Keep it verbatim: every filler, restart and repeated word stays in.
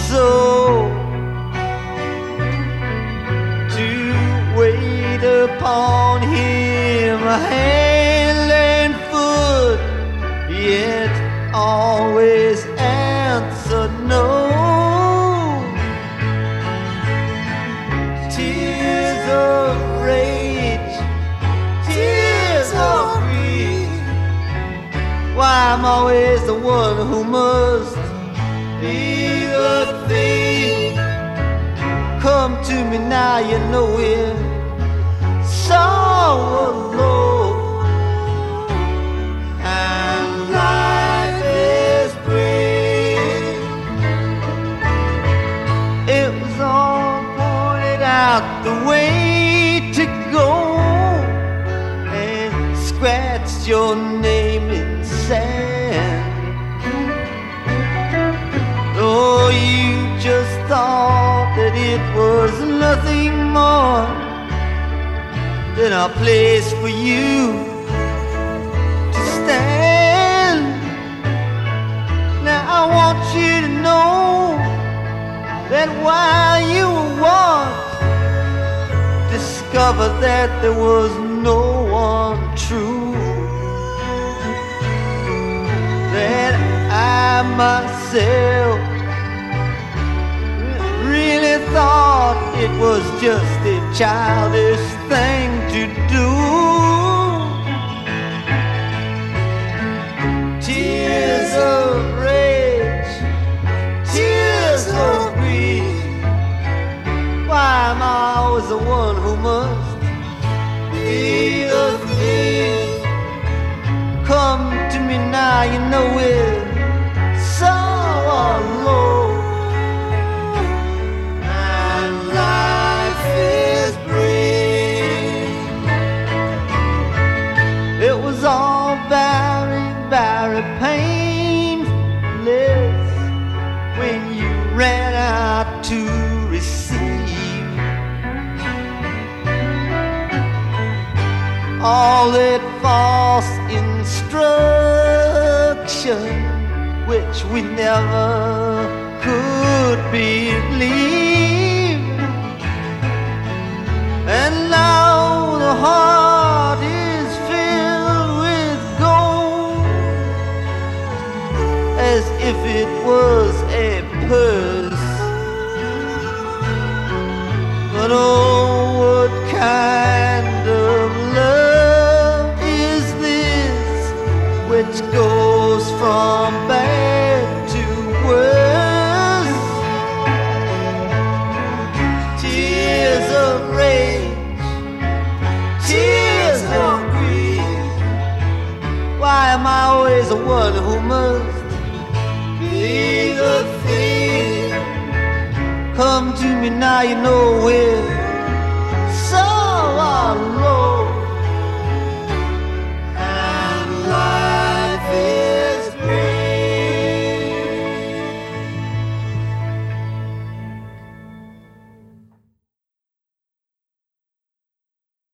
soul to wait upon him, hand and foot, yet always answer no. Tears of rage, tears of grief, why I'm always the one who must be the thief. Come to me now, you know it, so alone, and life is brief. It was all pointed out the way to go, and scratched your name in sand. Oh, you just thought that it was nothing more than a place for you to stand. Now I want you to know that while you were once, discovered that there was no one true, that I myself really thought it was just a childish thing to do. Tears of rage, tears of grief, why am I always the one who must be the thief? Come to me now, you know it, so alone. All very, very painless when you ran out to receive all that false instruction which we never could believe. And now the heart is as if it was a purse. But oh, what kind of love is this which goes from bad to worse? Tears of rage, tears of grief, why am I always the one who must be the thief? Come to me now, you know where